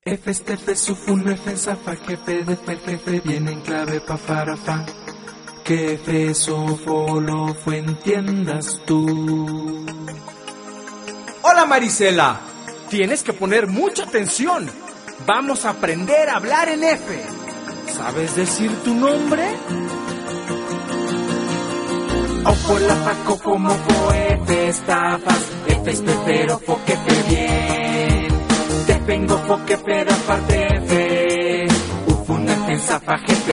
F este F sufun F zafa jefe de fer jefe viene en clave pa farafa. Que F sofo lo fue entiendas tú. Hola Marisela, tienes que poner mucha atención. Vamos a aprender a hablar en F. ¿Sabes decir tu nombre? Ojo la faco como fo F estafas. F es pero fo que fe bien. Te vengo fo que fe da parte F. Ufuna F zafa jefe.